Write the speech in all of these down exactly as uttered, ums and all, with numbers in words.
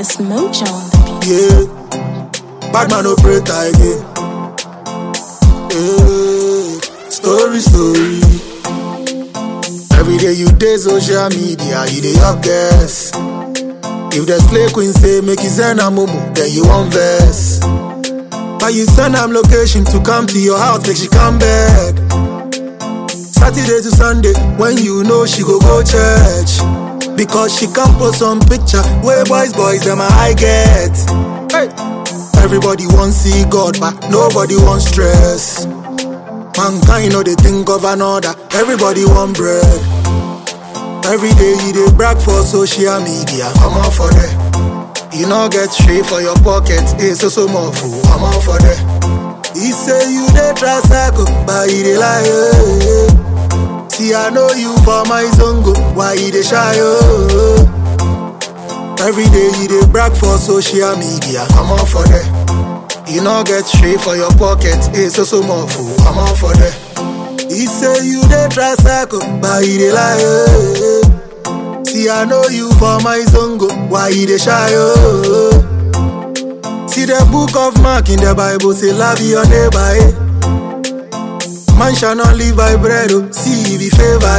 It's Mojo on the beat. Yeah, bad man operator again. Yeah, story, story. Every day you day social media, you dey up guess. If the slay queen say make you send a momo, then you want verse. But you send am location to come to your house, make she come back. Saturday to Sunday, when you know she go go church. Because she can't post some picture where boys, boys, them I get. Hey. Everybody wants see God, but nobody wants stress. Mankind know they think of another. Everybody want bread. Every day you dey brag for social media. Come on for that. You know get straight for your pocket. It's so so more fool. Come on for that. He say you dey try circle, but he dey lie. Yeah. See, I know you for my zongo. Why you dey shy, oh? Every day you dey brag for social media. Come on for that. You know get straight for your pocket. It's so so more fool. Come on for that. He say you dey try circle, but he dey lie, oh. See, I know you for my zongo. Why you dey shy, oh? See the book of Mark in the Bible say love your neighbor, eh? Man shall not live by bread, oh. See the favor,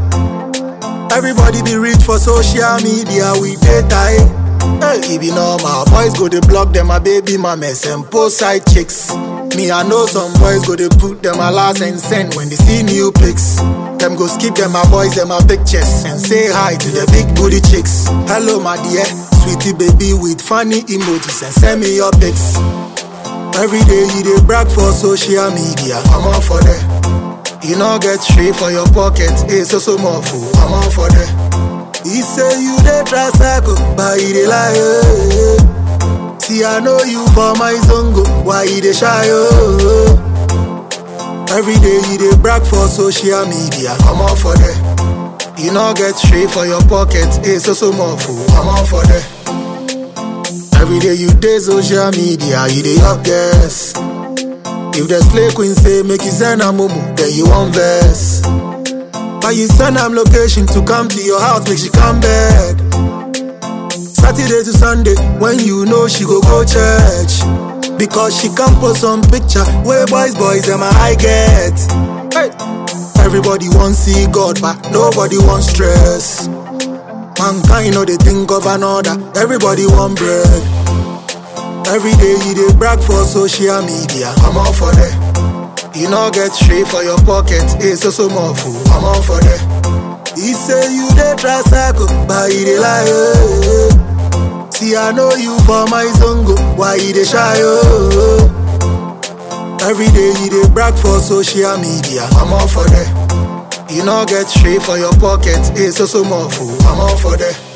eh? Everybody be rich for social media with data, eh? Hey, it be normal. Boys go to block them, my baby mamas and post side chicks. Me, I know some boys go to put them a last and send when they see new pics. Them go skip them, my boys, them my pictures and say hi to the big booty chicks. Hello, my dear, sweetie baby with funny emojis and send me your pics. Every day you dey brag for social media. Come on for that. You know get straight for your pocket. It's so so more fool. Come on for that. He say you dey try circle, but he dey lie. Yeah. See, I know you for my zongo. Why you dey shy, oh? Every day you dey brag for social media. Come on for that. You know get straight for your pocket. It's so so more fool. Come on for that. Every day you day social media, you dey up guess. If the slay queen say make you send a momo, then you want verse. But you send am location to come to your house, make she come back. Saturday to Sunday, when you know she go go church. Because she can't post some picture where boys, boys, them I get. Hey. Everybody wants see God, but nobody wants stress. Mankind know they think of another. Everybody want bread. Every day you dey brag for social media. Come on for that. You know get straight for your pocket. It's so so more fool. Come on for that. He say you dey try circle, but he dey lie, yeah. See, I know you for my zongo. Why you dey shy, oh? Every day you dey brag for social media. Come on for that. You know get straight for your pocket. It's so so more fool. Come on for that.